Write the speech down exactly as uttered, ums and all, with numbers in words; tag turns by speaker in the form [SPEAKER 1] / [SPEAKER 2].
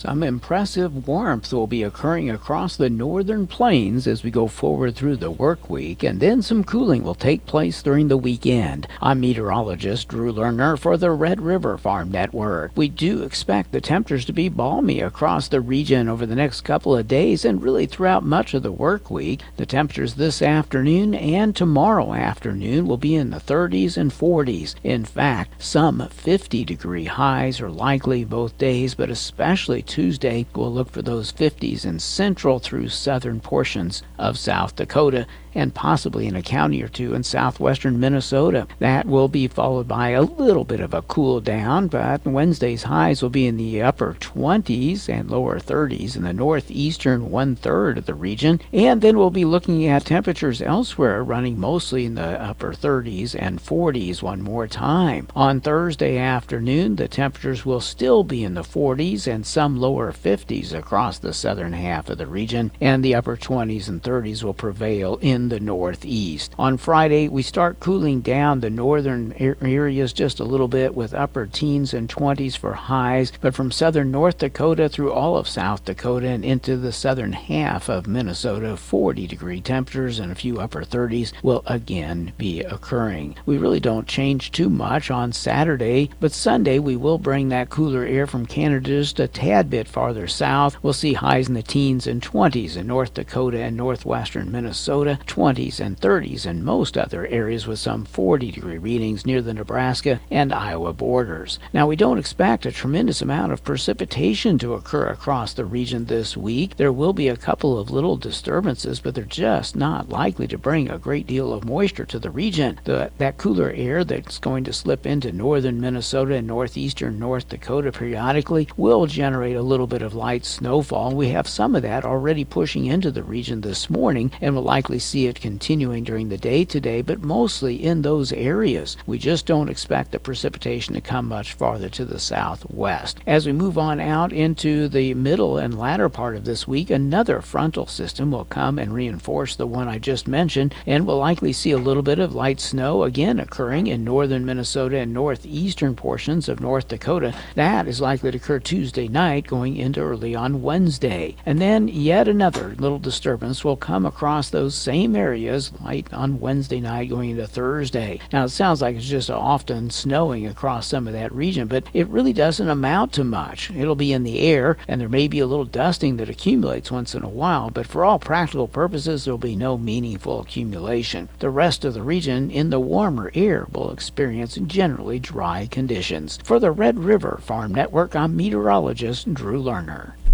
[SPEAKER 1] Some impressive warmth will be occurring across the northern plains as we go forward through the work week, and then some cooling will take place during the weekend. I'm meteorologist Drew Lerner for the Red River Farm Network. We do expect the temperatures to be balmy across the region over the next couple of days and really throughout much of the work week. The temperatures this afternoon and tomorrow afternoon will be in the thirties and forties. In fact, some fifty degree highs are likely both days, but especially Tuesday, we'll look for those fifties in central through southern portions of South Dakota and possibly in a county or two in southwestern Minnesota. That will be followed by a little bit of a cool down, but Wednesday's highs will be in the upper twenties and lower thirties in the northeastern one-third of the region. And then we'll be looking at temperatures elsewhere running mostly in the upper thirties and forties one more time. On Thursday afternoon, the temperatures will still be in the forties and some lower fifties across the southern half of the region, and the upper twenties and thirties will prevail in the northeast. On Friday, we start cooling down the northern areas just a little bit with upper teens and twenties for highs, but from southern North Dakota through all of South Dakota and into the southern half of Minnesota, forty degree temperatures and a few upper thirties will again be occurring. We really don't change too much on Saturday, but Sunday we will bring that cooler air from Canada just a tad bit farther south. We'll see highs in the teens and twenties in North Dakota and northwestern Minnesota, twenties and thirties in most other areas with some forty degree readings near the Nebraska and Iowa borders. Now, we don't expect a tremendous amount of precipitation to occur across the region this week. There will be a couple of little disturbances, but they're just not likely to bring a great deal of moisture to the region. The, that cooler air that's going to slip into northern Minnesota and northeastern North Dakota periodically will generate a little bit of light snowfall. We have some of that already pushing into the region this morning, and will likely see it continuing during the day today, but mostly in those areas. We just don't expect the precipitation to come much farther to the southwest. As we move on out into the middle and latter part of this week, another frontal system will come and reinforce the one I just mentioned, and we'll likely see a little bit of light snow again occurring in northern Minnesota and northeastern portions of North Dakota. That is likely to occur Tuesday night going into early on Wednesday. And then yet another little disturbance will come across those same areas light on Wednesday night going into Thursday. Now, it sounds like it's just often snowing across some of that region, but it really doesn't amount to much. It'll be in the air, and there may be a little dusting that accumulates once in a while, but for all practical purposes, there'll be no meaningful accumulation. The rest of the region in the warmer air will experience generally dry conditions. For the Red River Farm Network, I'm meteorologist Drew Lerner.